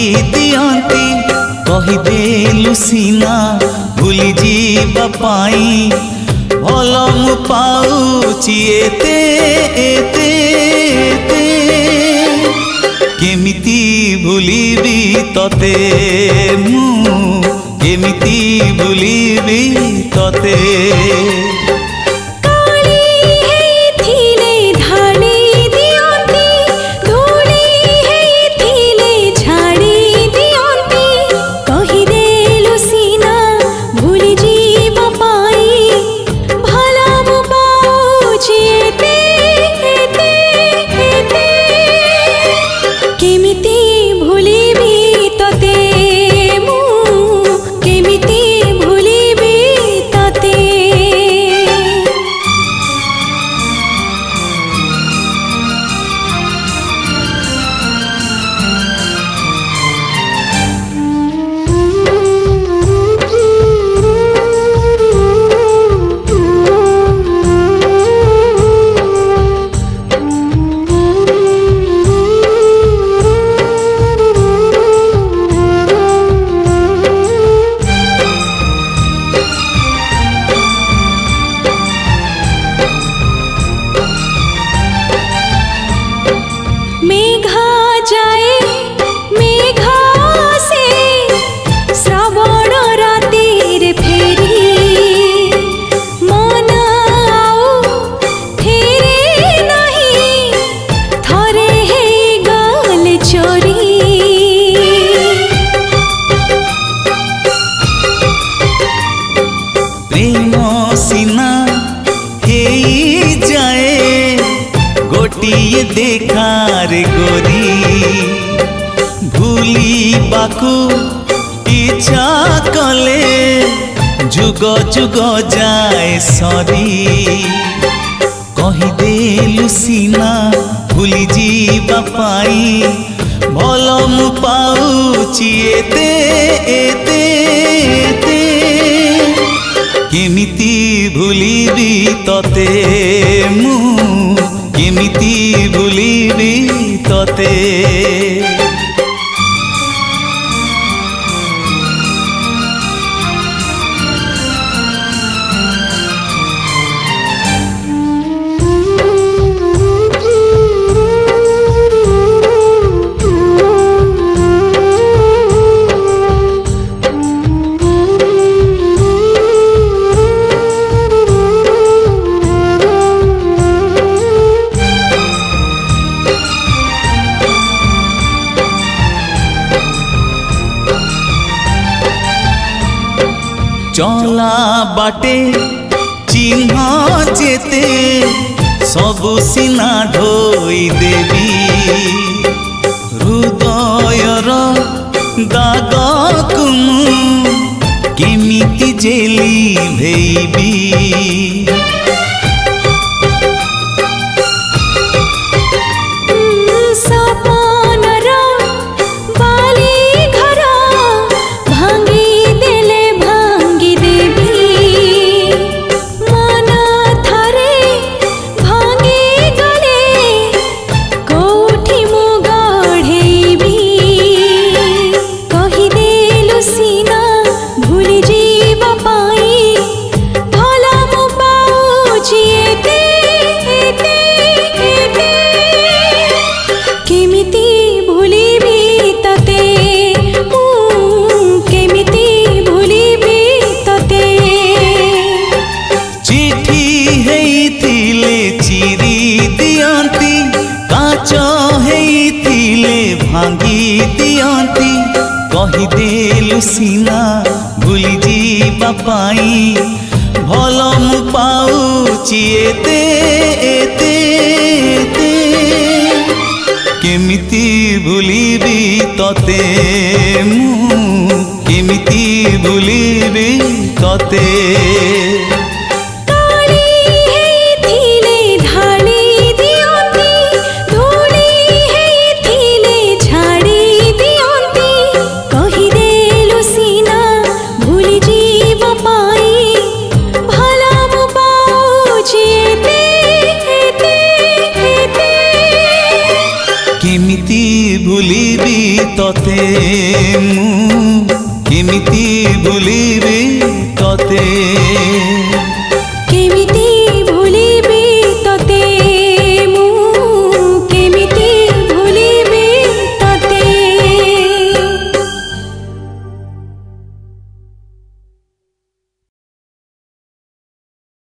दियंती कहिदेलु सीना भूली जीवा पाई भल मु पाउची एते एते एते केमिति भूलिबी तते मु केमिति भूलिबी तते गोटिए देखार गोरी भूली बाकू इच्छा कले जुग जुग जाए सरी कहिदेलु सीना भूली जीवा पाई भल मु पाउची एते एते एते केमिति भूलिबी तते मु केमिति भूलिबी तते चला बाटे चिन्ह जेते सबु सीना ढोई देवी हृदयर दाग केमिति जेली भेबी भांगी दियंती कहिदेलु सीना भूली जीवा पाई भल मु पाउची एते एते एते केमिति भूलिबी तते मु केमिति भूलिबी तते केमिति भूलिबी तते। ମୁଁ କେମିତି ଭୁଲିବି ତତେ।